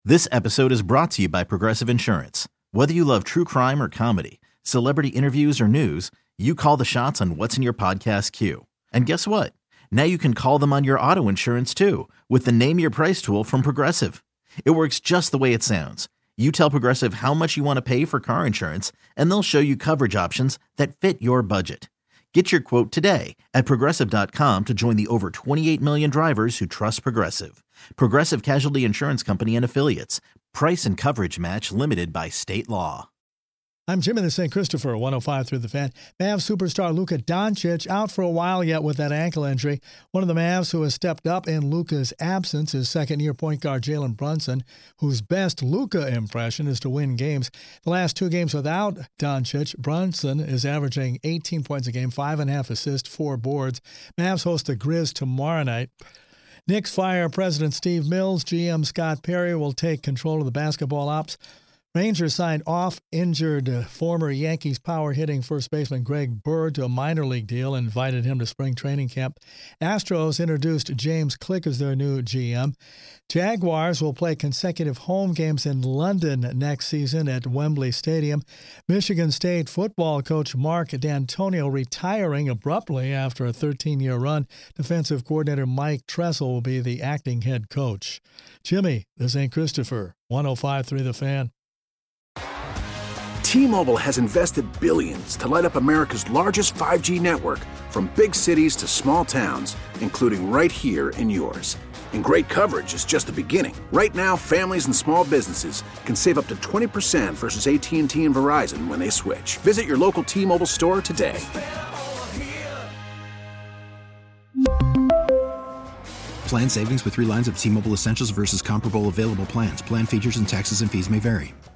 This episode is brought to you by Progressive Insurance. Whether you love true crime or comedy, celebrity interviews or news, you call the shots on what's in your podcast queue. And guess what? Now you can call them on your auto insurance too with the Name Your Price tool from Progressive. It works just the way it sounds. You tell Progressive how much you want to pay for car insurance, and they'll show you coverage options that fit your budget. Get your quote today at Progressive.com to join the over 28 million drivers who trust Progressive. Progressive Casualty Insurance Company and Affiliates. Price and coverage match limited by state law. I'm Jim in the St. Christopher, 105 through the fan. Mavs superstar Luka Doncic out for a while yet with that ankle injury. One of the Mavs who has stepped up in Luka's absence is second-year point guard Jalen Brunson, whose best Luka impression is to win games. The last two games without Doncic, Brunson is averaging 18 points a game, 5.5 assists, 4 boards. Mavs host the Grizz tomorrow night. Knicks fire President Steve Mills. GM Scott Perry will take control of the basketball ops. Rangers signed off-injured former Yankees power-hitting first baseman Greg Bird to a minor league deal and invited him to spring training camp. Astros introduced James Click as their new GM. Jaguars will play consecutive home games in London next season at Wembley Stadium. Michigan State football coach Mark D'Antonio retiring abruptly after a 13-year run. Defensive coordinator Mike Tressel will be the acting head coach. Jimmy, the St. Christopher, 105.3 The Fan. T-Mobile has invested billions to light up America's largest 5G network, from big cities to small towns, including right here in yours. And great coverage is just the beginning. Right now, families and small businesses can save up to 20% versus AT&T and Verizon when they switch. Visit your local T-Mobile store today. Plan savings with 3 lines of T-Mobile Essentials versus comparable available plans. Plan features and taxes and fees may vary.